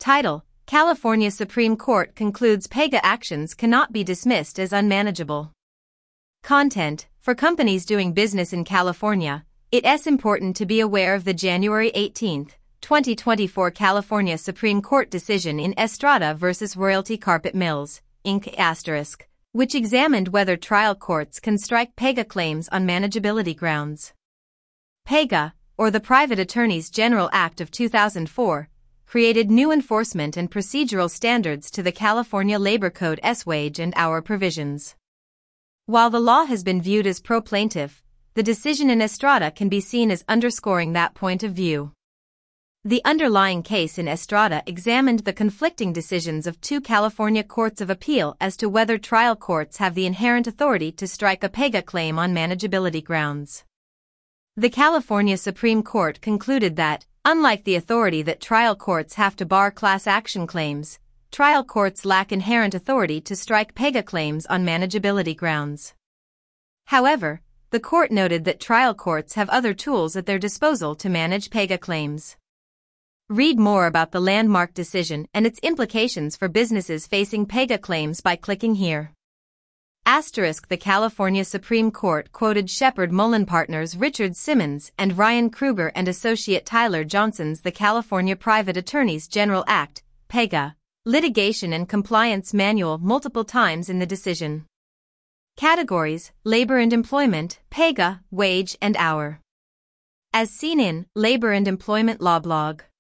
Title: California Supreme Court concludes PEGA actions cannot be dismissed as unmanageable. Content: For companies doing business in California, it's important to be aware of the January 18, 2024 California Supreme Court decision in Estrada v. Royalty Carpet Mills, Inc. which examined whether trial courts can strike PEGA claims on manageability grounds. PEGA, or the Private Attorneys General Act of 2004, created new enforcement and procedural standards to the California Labor Code's wage and hour provisions. While the law has been viewed as pro-plaintiff, the decision in Estrada can be seen as underscoring that point of view. The underlying case in Estrada examined the conflicting decisions of two California courts of appeal as to whether trial courts have the inherent authority to strike a PEGA claim on manageability grounds. The California Supreme Court concluded that, unlike the authority that trial courts have to bar class action claims, trial courts lack inherent authority to strike PEGA claims on manageability grounds. However, the court noted that trial courts have other tools at their disposal to manage PEGA claims. Read more about the landmark decision and its implications for businesses facing PEGA claims by clicking here. The California Supreme Court quoted Shepard Mullen partners Richard Simmons and Ryan Kruger and associate Tyler Johnson's The California Private Attorneys General Act, PEGA, Litigation and Compliance Manual multiple times in the decision. Categories: Labor and Employment, PEGA, Wage and Hour. As seen in Labor and Employment Law Blog.